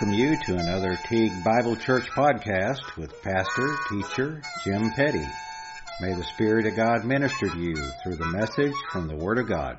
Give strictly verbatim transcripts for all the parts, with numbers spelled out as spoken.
welcome you to another Teague Bible Church podcast with Pastor, Teacher Jim Petty. May the Spirit of God minister to you through the message from the Word of God.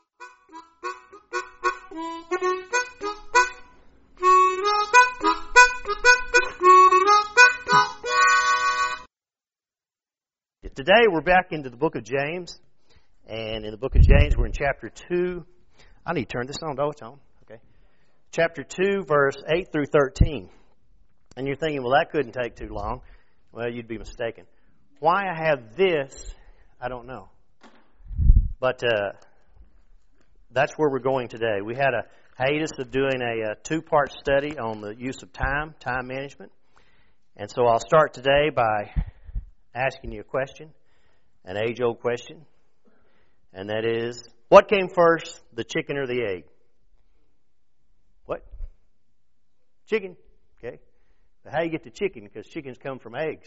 Today we're back into the book of James, and in the book of James we're in chapter two. I need to turn this on. Oh, it's on. Okay. Chapter two, verse eight through thirteen. And you're thinking, well, that couldn't take too long. Well, you'd be mistaken. Why I have this, I don't know. But uh, that's where we're going today. We had a hiatus of doing a, a two-part study on the use of time, time management. And so I'll start today by asking you a question, an age-old question, and that is, what came first, the chicken or the egg? What? Chicken. Okay. But how do you get the chicken? Because chickens come from eggs.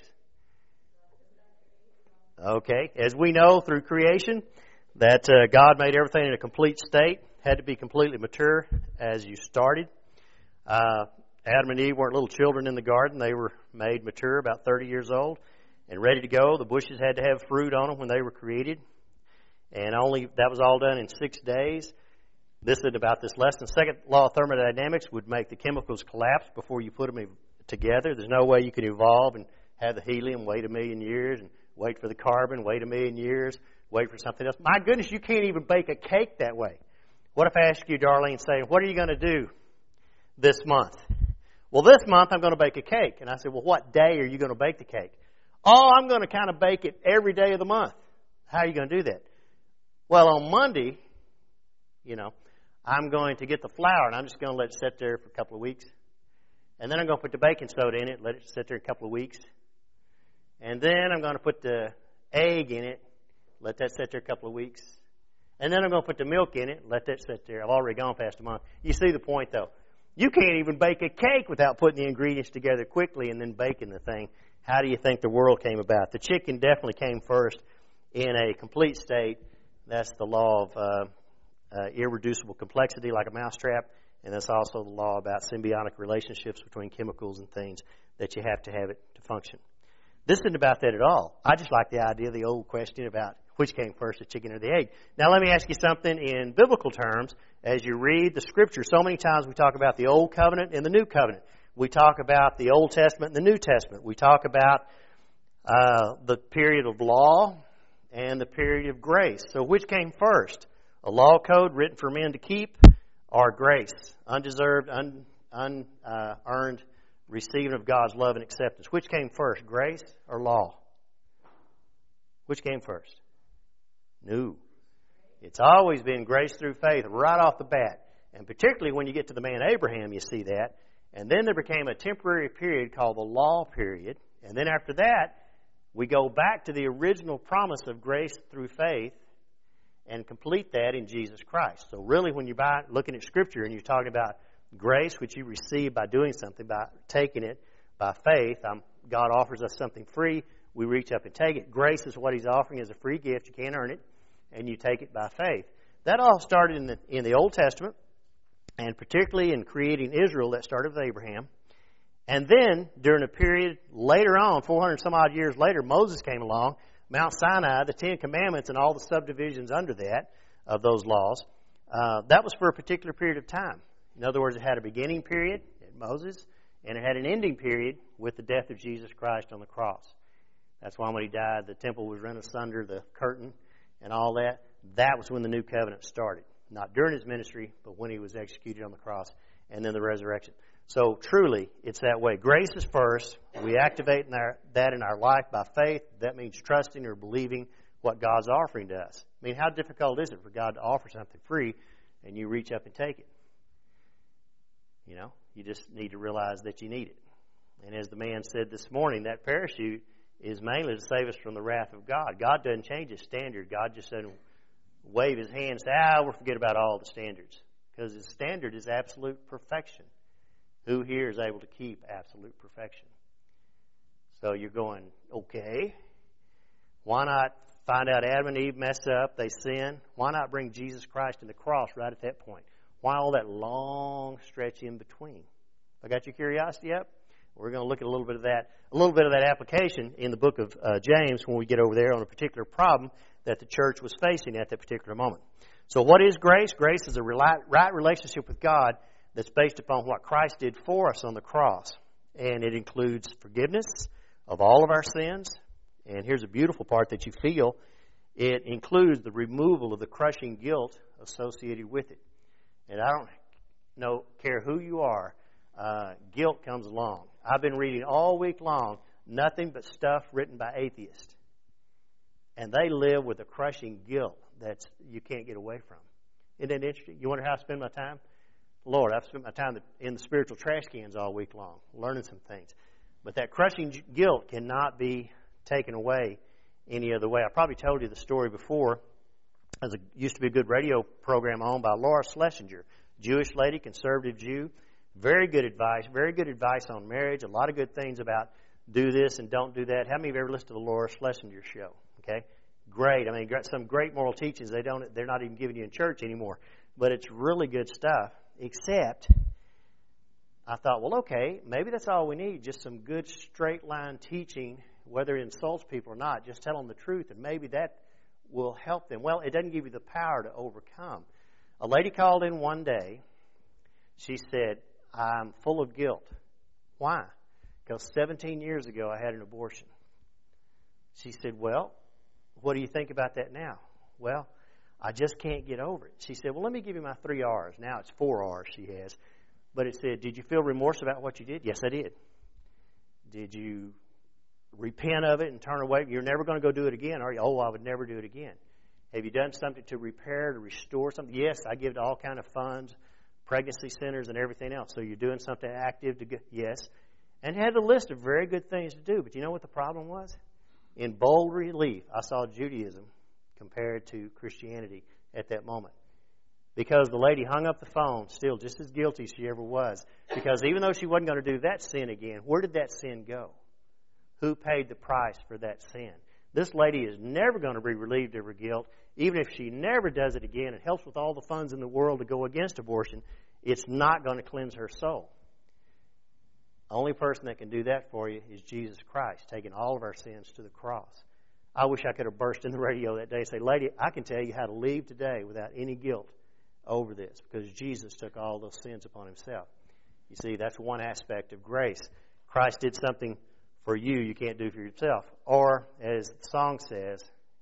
Okay. As we know through creation, that uh, God made everything in a complete state, had to be completely mature as you started. Uh, Adam and Eve weren't little children in the garden. They were made mature, about thirty years old, and ready to go. The bushes had to have fruit on them when they were created. And only that was all done in six days. This is about this lesson. Second law of thermodynamics would make the chemicals collapse before you put them together. There's no way you can evolve and have the helium, wait a million years, and wait for the carbon, wait a million years, wait for something else. My goodness, you can't even bake a cake that way. What if I ask you, Darlene, saying, what are you going to do this month? Well, this month I'm going to bake a cake. And I said, well, what day are you going to bake the cake? Oh, I'm going to kind of bake it every day of the month. How are you going to do that? Well, on Monday, you know, I'm going to get the flour, and I'm just going to let it sit there for a couple of weeks. And then I'm going to put the baking soda in it, let it sit there a couple of weeks. And then I'm going to put the egg in it, let that sit there a couple of weeks. And then I'm going to put the milk in it, let that sit there. I've already gone past a month. You see the point, though. You can't even bake a cake without putting the ingredients together quickly and then baking the thing. How do you think the world came about? The chicken definitely came first in a complete state. That's the law of uh, uh, irreducible complexity, like a mousetrap. And that's also the law about symbiotic relationships between chemicals and things, that you have to have it to function. This isn't about that at all. I just like the idea of the old question about which came first, the chicken or the egg. Now, let me ask you something in biblical terms. As you read the Scripture, so many times we talk about the Old Covenant and the New Covenant. We talk about the Old Testament and the New Testament. We talk about uh, the period of law and the period of grace. So which came first? A law code written for men to keep, or grace? Undeserved, un, un, uh, earned receiving of God's love and acceptance. Which came first, grace or law? Which came first? No. It's always been grace through faith right off the bat. And particularly when you get to the man Abraham, you see that. And then there became a temporary period called the law period. And then after that, we go back to the original promise of grace through faith and complete that in Jesus Christ. So really, when you're looking at Scripture and you're talking about grace, which you receive by doing something, by taking it by faith, um, God offers us something free. We reach up and take it. Grace is what He's offering as a free gift. You can't earn it, and you take it by faith. That all started in the in the Old Testament, and particularly in creating Israel, that started with Abraham. And then, during a period later on, four hundred some odd years later, Moses came along, Mount Sinai, the Ten Commandments, and all the subdivisions under that, of those laws. Uh, that was for a particular period of time. In other words, it had a beginning period at Moses, and it had an ending period with the death of Jesus Christ on the cross. That's why when He died, the temple was rent asunder, the curtain, and all that. That was when the new covenant started. Not during His ministry, but when He was executed on the cross, and then the resurrection. So truly, it's that way. Grace is first. We activate in our, that in our life by faith. That means trusting or believing what God's offering to us. I mean, how difficult is it for God to offer something free and you reach up and take it? You know, you just need to realize that you need it. And as the man said this morning, that parachute is mainly to save us from the wrath of God. God doesn't change His standard. God just doesn't wave His hand and say, ah, we'll forget about all the standards. Because His standard is absolute perfection. Who here is able to keep absolute perfection? So you're going, okay, why not find out Adam and Eve mess up, they sin? Why not bring Jesus Christ to the cross right at that point? Why all that long stretch in between? I got your curiosity up? We're going to look at a little bit of that, a little bit of that application in the book of uh, James when we get over there on a particular problem that the church was facing at that particular moment. So what is grace? Grace is a right relationship with God that's based upon what Christ did for us on the cross. And it includes forgiveness of all of our sins. And here's a beautiful part that you feel. It includes the removal of the crushing guilt associated with it. And I don't know, care who you are, uh, guilt comes along. I've been reading all week long nothing but stuff written by atheists. And they live with a crushing guilt that you can't get away from. Isn't that interesting? You wonder how I spend my time? Lord, I've spent my time in the spiritual trash cans all week long, learning some things. But that crushing guilt cannot be taken away any other way. I probably told you the story before. There used to be a good radio program owned by Laura Schlesinger, Jewish lady, conservative Jew. Very good advice, very good advice on marriage, a lot of good things about do this and don't do that. How many of you ever listened to the Laura Schlesinger show? Okay, great. I mean, some great moral teachings. They don't, they're not even giving you in church anymore. But it's really good stuff, except I thought, well, okay, maybe that's all we need, just some good straight line teaching, whether it insults people or not, just tell them the truth, and maybe that will help them. Well, it doesn't give you the power to overcome. A lady called in one day. She said, I'm full of guilt. Why? Because seventeen years ago I had an abortion. She said, well, what do you think about that now? Well, I just can't get over it. She said, well, let me give you my three R's. Now it's four R's she has. But it said, did you feel remorse about what you did? Yes, I did. Did you repent of it and turn away? You're never going to go do it again, are you? Oh, I would never do it again. Have you done something to repair, to restore something? Yes, I give to all kind of funds, pregnancy centers and everything else. So you're doing something active to get, yes. And had a list of very good things to do. But you know what the problem was? In bold relief, I saw Judaism compared to Christianity at that moment. Because the lady hung up the phone, still just as guilty as she ever was. Because even though she wasn't going to do that sin again, where did that sin go? Who paid the price for that sin? This lady is never going to be relieved of her guilt. Even if she never does it again and helps with all the funds in the world to go against abortion, it's not going to cleanse her soul. The only person that can do that for you is Jesus Christ, taking all of our sins to the cross. I wish I could have burst in the radio that day and say, lady, I can tell you how to leave today without any guilt over this, because Jesus took all those sins upon himself. You see, that's one aspect of grace. Christ did something for you you can't do for yourself. Or, as the song says,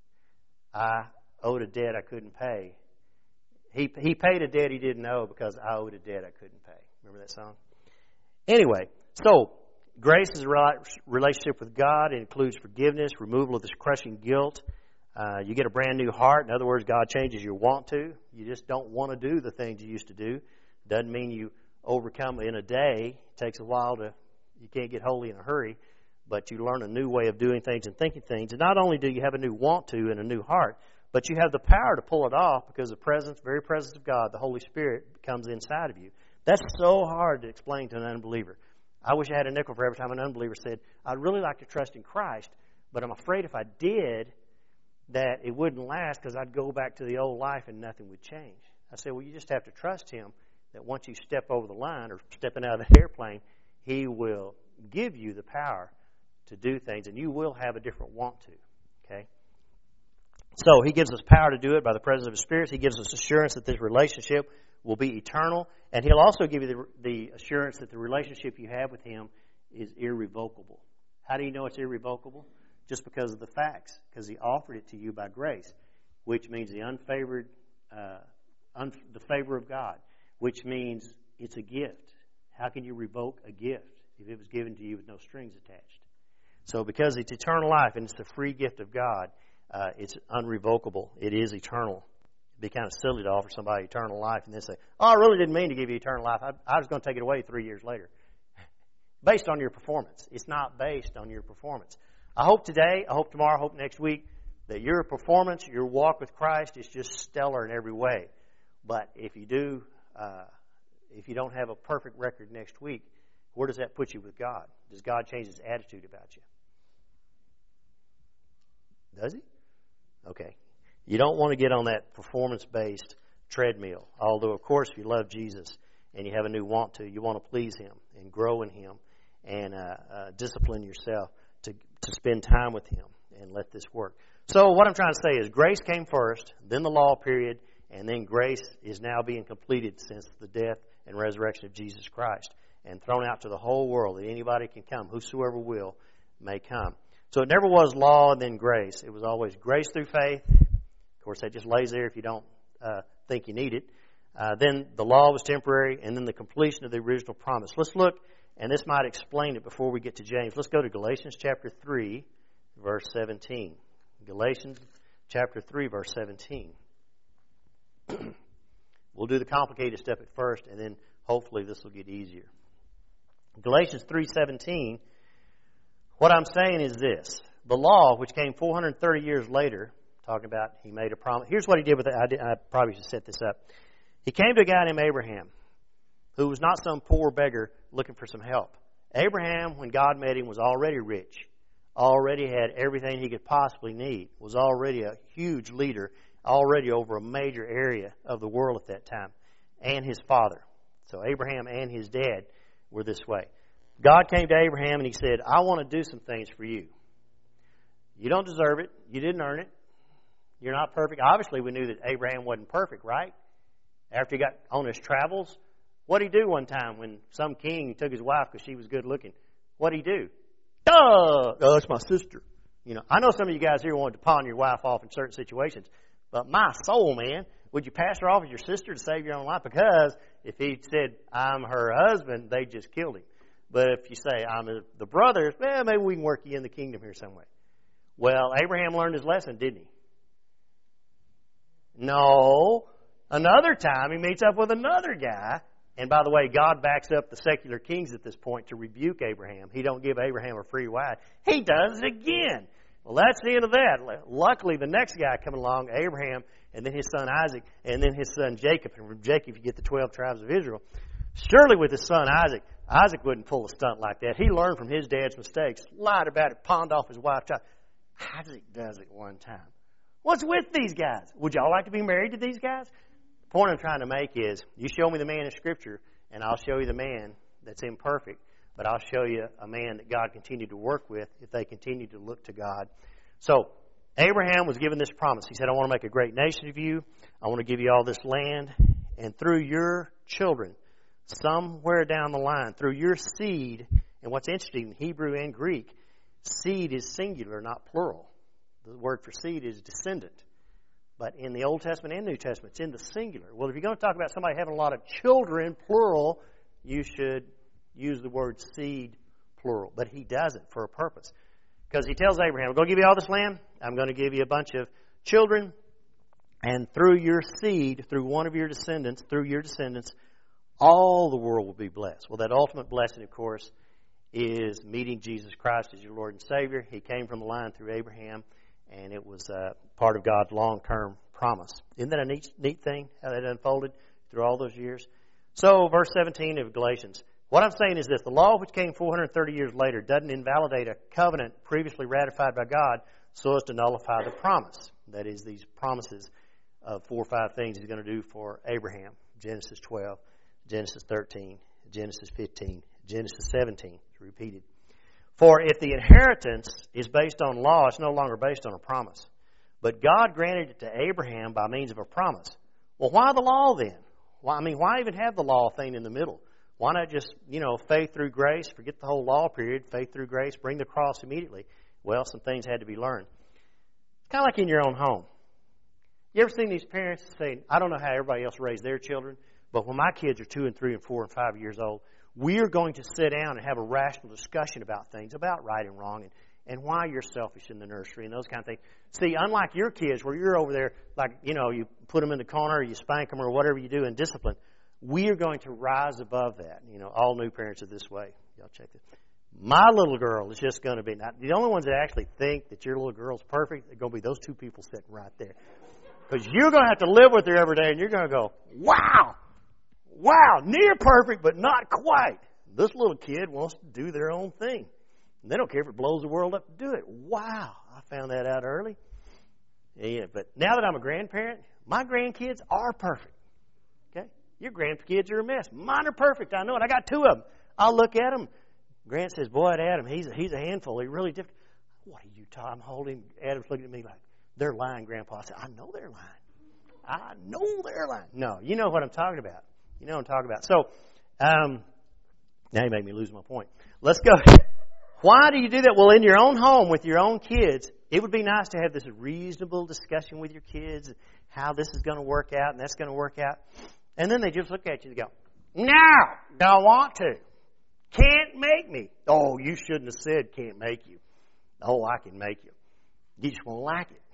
I owed a debt I couldn't pay. He he paid a debt he didn't owe because I owed a debt I couldn't pay. Remember that song? Anyway, so grace is a relationship with God. It includes forgiveness, removal of this crushing guilt. Uh, you get a brand new heart. In other words, God changes your want to. You just don't want to do the things you used to do. Doesn't mean you overcome in a day. It takes a while to, you can't get holy in a hurry. But you learn a new way of doing things and thinking things. And not only do you have a new want to and a new heart, but you have the power to pull it off because the presence, very presence of God, the Holy Spirit, comes inside of you. That's so hard to explain to an unbeliever. I wish I had a nickel for every time an unbeliever said, I'd really like to trust in Christ, but I'm afraid if I did, that it wouldn't last because I'd go back to the old life and nothing would change. I said, well, you just have to trust Him that once you step over the line or stepping out of the airplane, He will give you the power to do things, and you will have a different want to. Okay? So He gives us power to do it by the presence of His Spirit. He gives us assurance that this relationship will be eternal, and He'll also give you the, the assurance that the relationship you have with Him is irrevocable. How do you know it's irrevocable? Just because of the facts, because He offered it to you by grace, which means the unfavored, uh, un- the favor of God, which means it's a gift. How can you revoke a gift if it was given to you with no strings attached? So because it's eternal life and it's the free gift of God, uh, it's unrevocable. It is eternal. It'd be kind of silly to offer somebody eternal life and then say, oh, I really didn't mean to give you eternal life. I, I was going to take it away three years later. Based on your performance. It's not based on your performance. I hope today, I hope tomorrow, I hope next week that your performance, your walk with Christ is just stellar in every way. But if you do, uh, if you don't have a perfect record next week, where does that put you with God? Does God change His attitude about you? Does He? Okay. You don't want to get on that performance-based treadmill. Although, of course, if you love Jesus and you have a new want to. You want to please Him and grow in Him and uh, uh, discipline yourself to, to spend time with Him and let this work. So what I'm trying to say is grace came first, then the law period, and then grace is now being completed since the death and resurrection of Jesus Christ and thrown out to the whole world that anybody can come, whosoever will may come. So it never was law and then grace. It was always grace through faith. Of course, that just lays there if you don't uh, think you need it. Uh, then the law was temporary, and then the completion of the original promise. Let's look, and this might explain it before we get to James. Let's go to Galatians chapter three, verse seventeen. Galatians chapter three, verse seventeen. We'll do the complicated stuff at first, and then hopefully this will get easier. Galatians three seventeen, what I'm saying is this. The law, which came four hundred thirty years later, talking about he made a promise. Here's what he did with it. I, did, I probably should set this up. He came to a guy named Abraham, who was not some poor beggar looking for some help. Abraham, when God met him, was already rich, already had everything he could possibly need, was already a huge leader, already over a major area of the world at that time, and his father. So Abraham and his dad were this way. God came to Abraham and He said, I want to do some things for you. You don't deserve it. You didn't earn it. You're not perfect. Obviously, we knew that Abraham wasn't perfect, right? After he got on his travels, what did he do one time when some king took his wife because she was good looking? What did he do? Duh! Oh, that's my sister. You know, I know some of you guys here wanted to pawn your wife off in certain situations, but my soul, man, would you pass her off as your sister to save your own life? Because if he said, I'm her husband, they just killed him. But if you say, I'm the brother, well, maybe we can work you in the kingdom here some way. Well, Abraham learned his lesson, didn't he? No. Another time, he meets up with another guy. And by the way, God backs up the secular kings at this point to rebuke Abraham. He don't give Abraham a free ride. He does it again. Well, that's the end of that. Luckily, the next guy coming along, Abraham, and then his son Isaac, and then his son Jacob. And from Jacob, you get the twelve tribes of Israel. Surely with his son Isaac, Isaac wouldn't pull a stunt like that. He learned from his dad's mistakes, lied about it, pawned off his wife. Isaac does it one time. What's with these guys? Would y'all like to be married to these guys? The point I'm trying to make is, you show me the man in Scripture, and I'll show you the man that's imperfect, but I'll show you a man that God continued to work with if they continue to look to God. So, Abraham was given this promise. He said, I want to make a great nation of you. I want to give you all this land, and through your children, somewhere down the line, through your seed, and what's interesting, Hebrew and Greek, seed is singular, not plural. The word for seed is descendant. But in the Old Testament and New Testament, it's in the singular. Well, if you're going to talk about somebody having a lot of children, plural, you should use the word seed, plural. But he doesn't for a purpose. Because he tells Abraham, I'm going to give you all this land. I'm going to give you a bunch of children. And through your seed, through one of your descendants, through your descendants, all the world will be blessed. Well, that ultimate blessing, of course, is meeting Jesus Christ as your Lord and Savior. He came from the line through Abraham, and it was uh, part of God's long-term promise. Isn't that a neat, neat thing, how that unfolded through all those years? So, verse seventeen of Galatians. What I'm saying is this. The law, which came four hundred thirty years later, doesn't invalidate a covenant previously ratified by God so as to nullify the promise. That is, these promises of four or five things He's going to do for Abraham. Genesis twelve, Genesis thirteen, Genesis fifteen, Genesis seventeen. It's repeated. For if the inheritance is based on law, it's no longer based on a promise. But God granted it to Abraham by means of a promise. Well, why the law then? Why, I mean, why even have the law thing in the middle? Why not just, you know, faith through grace, forget the whole law period, faith through grace, bring the cross immediately? Well, some things had to be learned. It's kind of like in your own home. You ever seen these parents say, I don't know how everybody else raised their children, but when my kids are two and three and four and five years old, we're going to sit down and have a rational discussion about things, about right and wrong, and, and why you're selfish in the nursery and those kind of things. See, unlike your kids where you're over there, like, you know, you put them in the corner, or you spank them, or whatever you do in discipline, we are going to rise above that. You know, all new parents are this way. Y'all check this. My little girl is just going to be, not, the only ones that actually think that your little girl's perfect are going to be those two people sitting right there. Because you're going to have to live with her every day, and you're going to go, wow! Wow, near perfect, but not quite. This little kid wants to do their own thing. And they don't care if it blows the world up to do it. Wow, I found that out early. Yeah, but now that I'm a grandparent, my grandkids are perfect. Okay? Your grandkids are a mess. Mine are perfect. I know it. I got two of them. I'll look at them. Grant says, boy, Adam, he's a, he's a handful. He's really different. What are you talking? I'm holding. Adam's looking at me like, they're lying, Grandpa. I said, I know they're lying. I know they're lying. No, you know what I'm talking about. You know what I'm talking about. So, um, now you make me lose my point. Let's go. Why do you do that? Well, in your own home with your own kids, it would be nice to have this reasonable discussion with your kids, how this is going to work out and that's going to work out. And then they just look at you and go, no, don't want to. Can't make me. Oh, you shouldn't have said can't make you. Oh, I can make you. You just won't like it.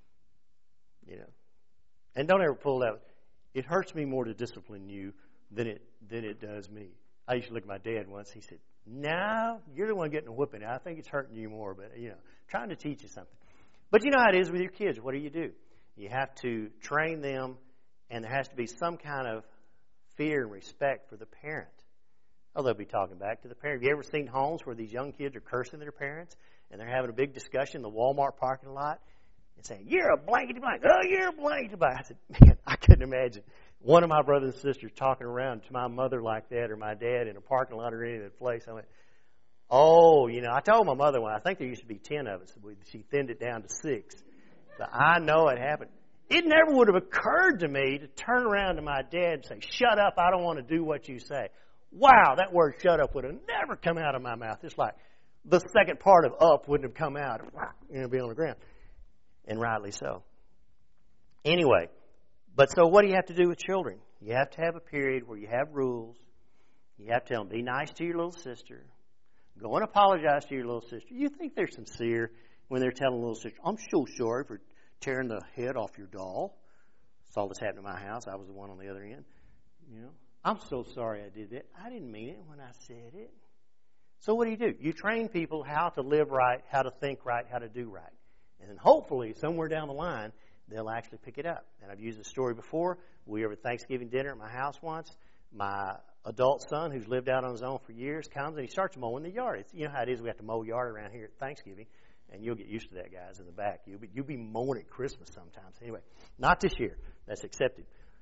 You know. And don't ever pull that. It hurts me more to discipline you than it than it does me. I used to look at my dad once. He said, no, you're the one getting a whooping. I think it's hurting you more, but, you know, trying to teach you something. But you know how it is with your kids. What do you do? You have to train them, and there has to be some kind of fear and respect for the parent. Oh, they'll be talking back to the parent. Have you ever seen homes where these young kids are cursing their parents, and they're having a big discussion in the Walmart parking lot and saying, you're a blankety blank. Oh, you're a blankety blank. I said, man, I couldn't imagine one of my brothers and sisters talking around to my mother like that or my dad in a parking lot or any other place. I went, oh, you know, I told my mother when I think there used to be ten of us. She thinned it down to six. But I know it happened. It never would have occurred to me to turn around to my dad and say, shut up, I don't want to do what you say. Wow, that word shut up would have never come out of my mouth. It's like the second part of up wouldn't have come out. You know, be on the ground. And rightly so. Anyway, but so what do you have to do with children? You have to have a period where you have rules. You have to tell them, be nice to your little sister. Go and apologize to your little sister. You think they're sincere when they're telling little sister, I'm so sorry for tearing the head off your doll. Saw this happen in my house. I was the one on the other end. You know, I'm so sorry I did that. I didn't mean it when I said it. So what do you do? You train people how to live right, how to think right, how to do right. And then hopefully somewhere down the line, they'll actually pick it up. And I've used this story before. We were at Thanksgiving dinner at my house once. My adult son, who's lived out on his own for years, comes and he starts mowing the yard. It's, you know how it is. We have to mow yard around here at Thanksgiving. And you'll get used to that, guys, in the back. You'll be, you'll be mowing at Christmas sometimes. Anyway, not this year. That's accepted.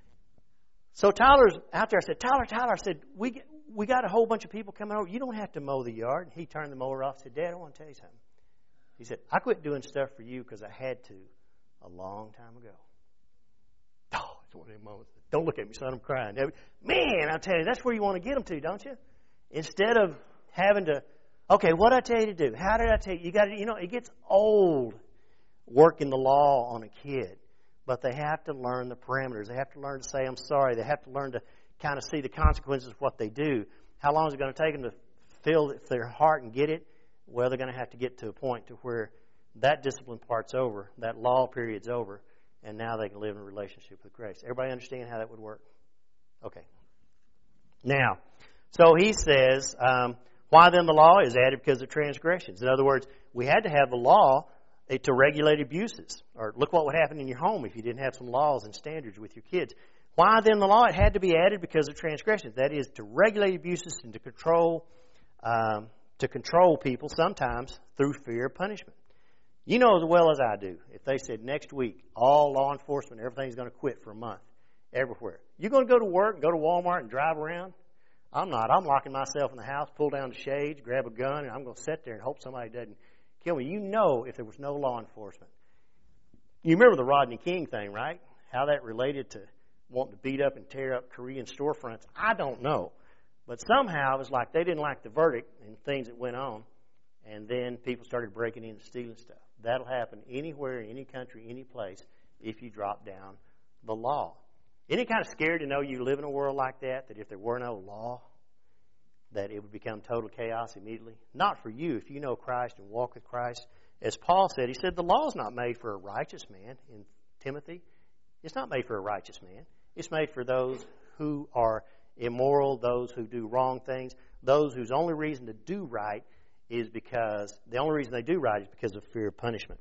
So Tyler's out there. I said, Tyler, Tyler, I said, we get, we got a whole bunch of people coming over. You don't have to mow the yard. He turned the mower off and said, Dad, I want to tell you something. He said, I quit doing stuff for you because I had to a long time ago. Oh, it's one of them moments. Don't look at me, son. I'm crying. Man, I tell you, that's where you want to get them to, don't you? Instead of having to, okay, what did I tell you to do? How did I tell you? You got to, you know, it gets old working the law on a kid. But they have to learn the parameters. They have to learn to say, I'm sorry. They have to learn to kind of see the consequences of what they do. How long is it going to take them to feel their heart and get it? Well, they're going to have to get to a point to where that discipline part's over, that law period's over, and now they can live in a relationship with grace. Everybody understand how that would work? Okay. Now, so he says, um, why then the law is added because of transgressions. In other words, we had to have the law to regulate abuses. Or look what would happen in your home if you didn't have some laws and standards with your kids. Why then the law? It had to be added because of transgressions. That is, to regulate abuses and to control um, to control people sometimes through fear of punishment. You know as well as I do, if they said next week, all law enforcement, everything's going to quit for a month, everywhere. You going to go to work and go to Walmart and drive around? I'm not. I'm locking myself in the house, pull down the shades, grab a gun, and I'm going to sit there and hope somebody doesn't kill me. You know if there was no law enforcement. You remember the Rodney King thing, right? How that related to wanting to beat up and tear up Korean storefronts. I don't know. But somehow it was like they didn't like the verdict and things that went on. And then people started breaking in and stealing stuff. That'll happen anywhere, in any country, any place, if you drop down the law. Isn't it kind of scary to know you live in a world like that, that if there were no law, that it would become total chaos immediately? Not for you, if you know Christ and walk with Christ. As Paul said, he said the law is not made for a righteous man in Timothy. It's not made for a righteous man. It's made for those who are immoral, those who do wrong things, those whose only reason to do right is because, the only reason they do right is because of fear of punishment.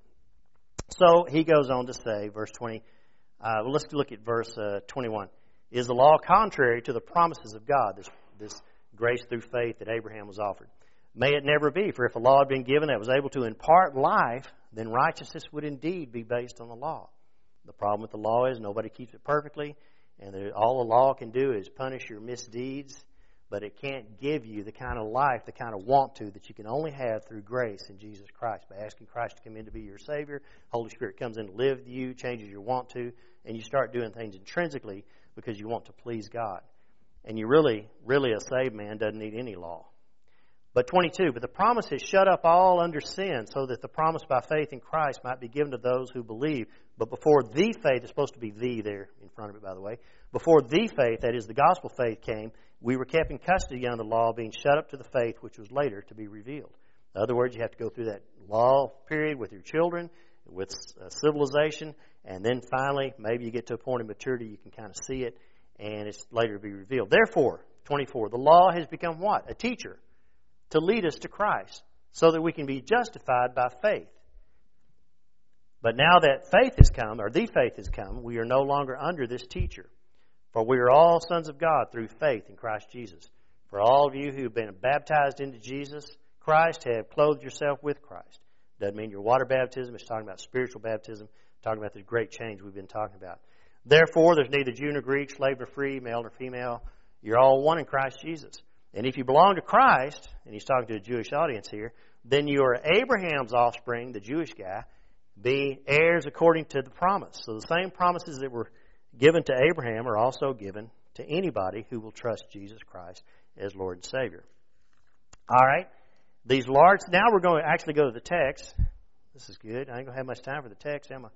So he goes on to say, verse twenty, uh, well, let's look at verse uh, twenty-one. Is the law contrary to the promises of God, this, this grace through faith that Abraham was offered? May it never be, for if a law had been given that was able to impart life, then righteousness would indeed be based on the law. The problem with the law is nobody keeps it perfectly, And all the law can do is punish your misdeeds, but it can't give you the kind of life, the kind of want to that you can only have through grace in Jesus Christ. By asking Christ to come in to be your Savior, Holy Spirit comes in to live with you, changes your want to, and you start doing things intrinsically because you want to please God. And you really, really, a saved man doesn't need any law. But twenty-two, but the promise has shut up all under sin, so that the promise by faith in Christ might be given to those who believe. But before the faith, it's supposed to be the there in front of it, by the way. Before the faith, that is the gospel faith, came, we were kept in custody under the law, being shut up to the faith which was later to be revealed. In other words, you have to go through that law period with your children, with uh, civilization, and then finally, maybe you get to a point of maturity, you can kind of see it, and it's later to be revealed. Therefore, twenty-four, the law has become what? A teacher to lead us to Christ, so that we can be justified by faith. But now that faith has come, or the faith has come, we are no longer under this teacher. For we are all sons of God through faith in Christ Jesus. For all of you who have been baptized into Jesus Christ have clothed yourself with Christ. Doesn't mean your water baptism. It's talking about spiritual baptism. Talking about the great change we've been talking about. Therefore, there's neither Jew nor Greek, slave nor free, male nor female. You're all one in Christ Jesus. And if you belong to Christ, and he's talking to a Jewish audience here, then you are Abraham's offspring, the Jewish guy, be heirs according to the promise. So the same promises that were given to Abraham are also given to anybody who will trust Jesus Christ as Lord and Savior. All right. These large, now we're going to actually go to the text. This is good. I ain't going to have much time for the text, am I?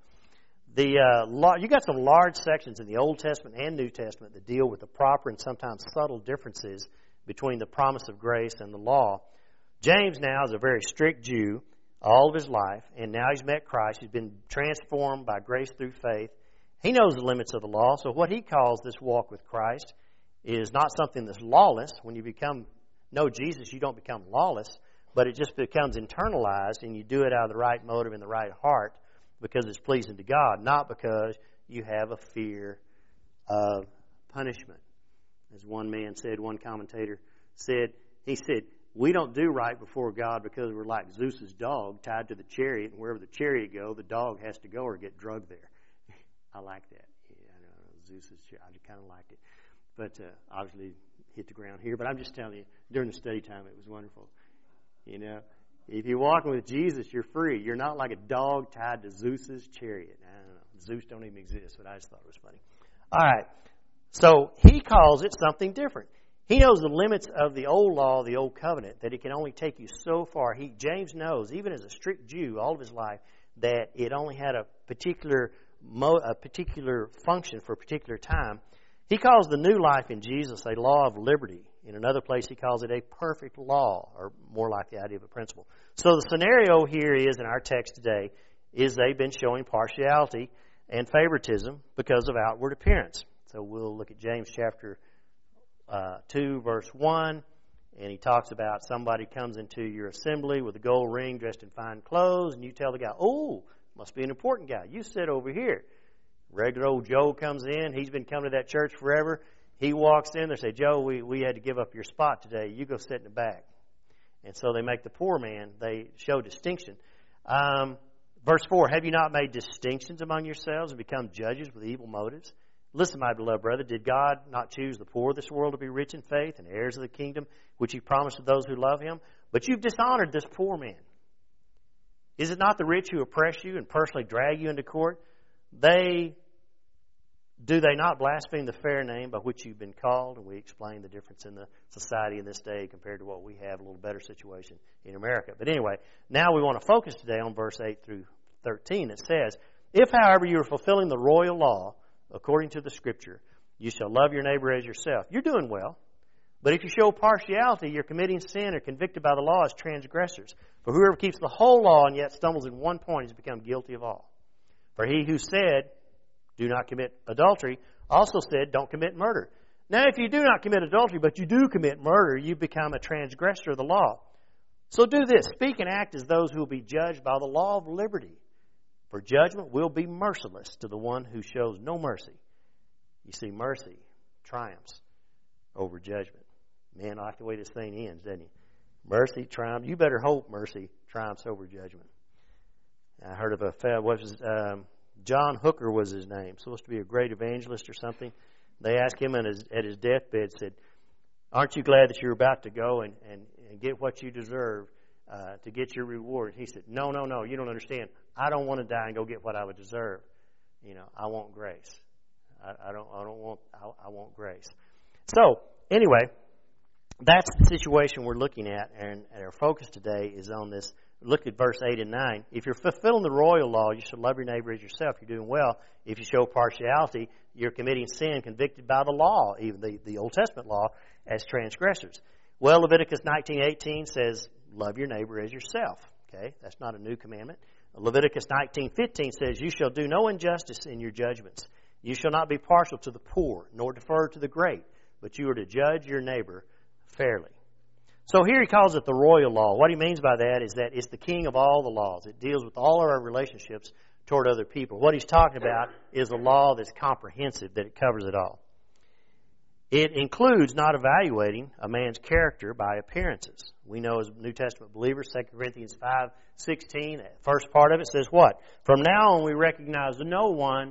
The uh, you got some large sections in the Old Testament and New Testament that deal with the proper and sometimes subtle differences between the promise of grace and the law. James now is a very strict Jew all of his life, and now he's met Christ. He's been transformed by grace through faith. He knows the limits of the law, so what he calls this walk with Christ is not something that's lawless. When you become know Jesus, you don't become lawless, but it just becomes internalized, and you do it out of the right motive and the right heart because it's pleasing to God, not because you have a fear of punishment. As one man said, one commentator said, he said, we don't do right before God because we're like Zeus's dog tied to the chariot, and wherever the chariot goes, the dog has to go or get drugged there. I like that. Yeah, I know, Zeus's chariot. I kind of liked it. But uh, obviously hit the ground here. But I'm just telling you, during the study time, it was wonderful. You know, if you're walking with Jesus, you're free. You're not like a dog tied to Zeus's chariot. I don't know. Zeus don't even exist, but I just thought it was funny. All right. So he calls it something different. He knows the limits of the old law, the old covenant, that it can only take you so far. He James knows, even as a strict Jew all of his life, that it only had a particular mo- a particular function for a particular time. He calls the new life in Jesus a law of liberty. In another place, he calls it a perfect law, or more like the idea of a principle. So the scenario here is, in our text today, is they've been showing partiality and favoritism because of outward appearance. So we'll look at James chapter uh, two, verse one, and he talks about somebody comes into your assembly with a gold ring, dressed in fine clothes, and you tell the guy, oh, must be an important guy. You sit over here. Regular old Joe comes in. He's been coming to that church forever. He walks in. They say, Joe, we, we had to give up your spot today. You go sit in the back. And so they make the poor man, they show distinction. Um, verse four, have you not made distinctions among yourselves and become judges with evil motives? Listen, my beloved brother, did God not choose the poor of this world to be rich in faith and heirs of the kingdom, which he promised to those who love him? But you've dishonored this poor man. Is it not the rich who oppress you and personally drag you into court? They do they not blaspheme the fair name by which you've been called? And we explain the difference in the society in this day compared to what we have, a little better situation in America. But anyway, now we want to focus today on verse eight through thirteen. It says, if, however, you are fulfilling the royal law, according to the Scripture, you shall love your neighbor as yourself. You're doing well. But if you show partiality, you're committing sin or convicted by the law as transgressors. For whoever keeps the whole law and yet stumbles in one point has become guilty of all. For he who said, do not commit adultery, also said, don't commit murder. Now, if you do not commit adultery, but you do commit murder, you become a transgressor of the law. So do this, speak and act as those who will be judged by the law of liberty. For judgment will be merciless to the one who shows no mercy. You see, mercy triumphs over judgment. Man, I like the way this thing ends, doesn't he? Mercy triumphs. You better hope mercy triumphs over judgment. I heard of a fellow, what was um, John Hooker was his name, supposed to be a great evangelist or something. They asked him at his, at his deathbed, said, aren't you glad that you're about to go and, and, and get what you deserve uh, to get your reward? He said, no, no, no, you don't understand. I don't want to die and go get what I would deserve. You know, I want grace. I, I don't I don't want I, I want grace. So, anyway, that's the situation we're looking at, and, and our focus today is on this. Look at verse eight and nine. If you're fulfilling the royal law, you should love your neighbor as yourself. You're doing well. If you show partiality, you're committing sin convicted by the law, even the, the Old Testament law, as transgressors. Well, Leviticus nineteen eighteen says, love your neighbor as yourself. Okay, that's not a new commandment. Leviticus nineteen fifteen says, you shall do no injustice in your judgments. You shall not be partial to the poor, nor defer to the great, but you are to judge your neighbor fairly. So here he calls it the royal law. What he means by that is that it's the king of all the laws. It deals with all of our relationships toward other people. What he's talking about is a law that's comprehensive, that it covers it all. It includes not evaluating a man's character by appearances. We know as New Testament believers, Second Corinthians five sixteen, the first part of it says what? From now on we recognize no one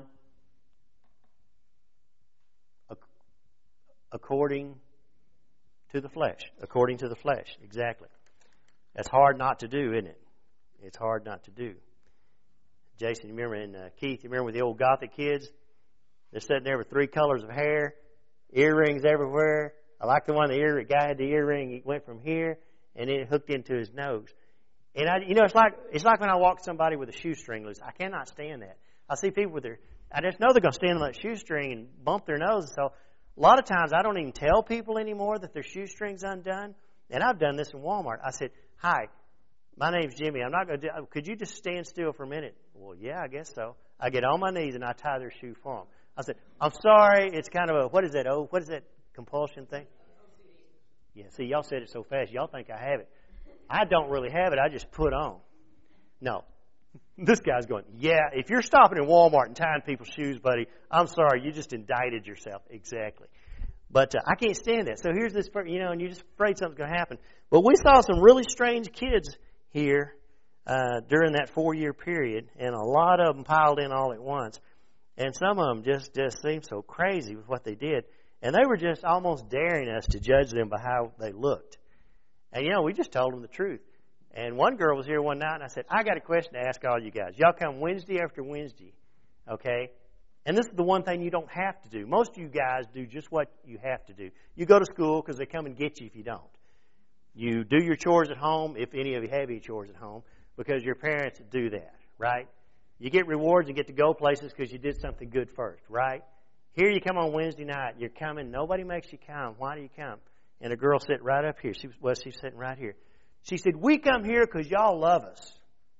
according to the flesh. According to the flesh, exactly. That's hard not to do, isn't it? It's hard not to do. Jason, you remember, and uh, Keith, you remember with the old Gothic kids? They're sitting there with three colors of hair, earrings everywhere. I like the one, the ear, the guy had the earring, he went from here, and then it hooked into his nose. And, I, you know, it's like it's like when I walk somebody with a shoestring loose. I cannot stand that. I see people with their, I just know they're going to stand on that shoestring and bump their nose. So a lot of times I don't even tell people anymore that their shoestring's undone. And I've done this in Walmart. I said, hi, my name's Jimmy. I'm not going to do, could you just stand still for a minute? Well, yeah, I guess so. I get on my knees and I tie their shoe for them. I said, I'm sorry. It's kind of a, what is that? Oh, what is that compulsion thing? Yeah, see, y'all said it so fast. Y'all think I have it. I don't really have it. I just put on. No. This guy's going, yeah, if you're stopping in Walmart and tying people's shoes, buddy, I'm sorry, you just indicted yourself. Exactly. But uh, I can't stand that. So here's this, you know, and you're just afraid something's going to happen. But we saw some really strange kids here uh, during that four-year period, and a lot of them piled in all at once. And some of them just, just seemed so crazy with what they did. And they were just almost daring us to judge them by how they looked. And, you know, we just told them the truth. And one girl was here one night, and I said, I got a question to ask all you guys. Y'all come Wednesday after Wednesday, okay? And this is the one thing you don't have to do. Most of you guys do just what you have to do. You go to school because they come and get you if you don't. You do your chores at home, if any of you have any chores at home, because your parents do that, right? You get rewards and get to go places because you did something good first, right? Here you come on Wednesday night. You're coming. Nobody makes you come. Why do you come? And a girl sitting right up here. She was, well, she's sitting right here. She said, we come here because y'all love us.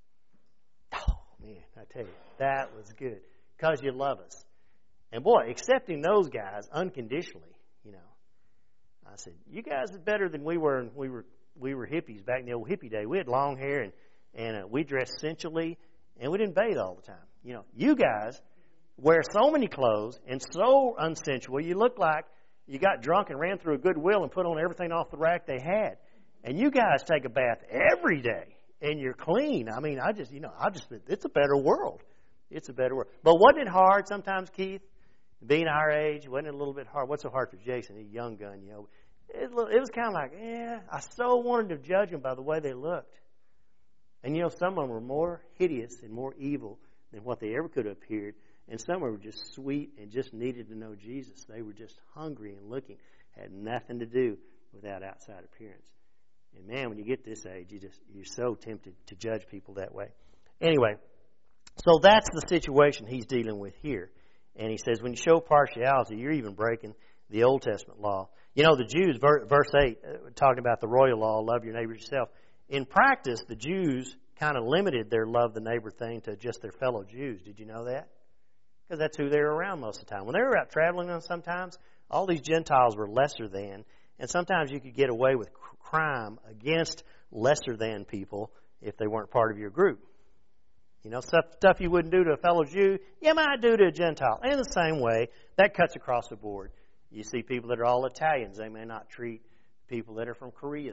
Oh, man, I tell you, that was good. Because you love us. And boy, accepting those guys unconditionally, you know. I said, you guys are better than we were when we were we were hippies back in the old hippie day. We had long hair and, and uh, we dressed sensually and we didn't bathe all the time. You know, you guys wear so many clothes and so unsensual, you look like you got drunk and ran through a Goodwill and put on everything off the rack they had. And you guys take a bath every day, and you're clean. I mean, I just, you know, I just, it's a better world. It's a better world. But wasn't it hard sometimes, Keith? Being our age, wasn't it a little bit hard? What's so hard for Jason, a young gun, you know? It, it was kind of like, yeah, I so wanted to judge them by the way they looked. And, you know, some of them were more hideous and more evil than what they ever could have appeared. And some were just sweet and just needed to know Jesus. They were just hungry and looking. Had nothing to do with that outside appearance. And man, when you get this age, you just, you're so tempted to judge people that way. Anyway, so that's the situation he's dealing with here. And he says, when you show partiality, you're even breaking the Old Testament law. You know, the Jews, verse eight, talking about the royal law, love your neighbor yourself. In practice, the Jews kind of limited their love the neighbor thing to just their fellow Jews. Did you know that? Because that's who they were around most of the time. When they were out traveling on sometimes, all these Gentiles were lesser than. And sometimes you could get away with crime against lesser than people if they weren't part of your group. You know, stuff, stuff you wouldn't do to a fellow Jew, you might do to a Gentile. And in the same way, that cuts across the board. You see people that are all Italians, they may not treat people that are from Korea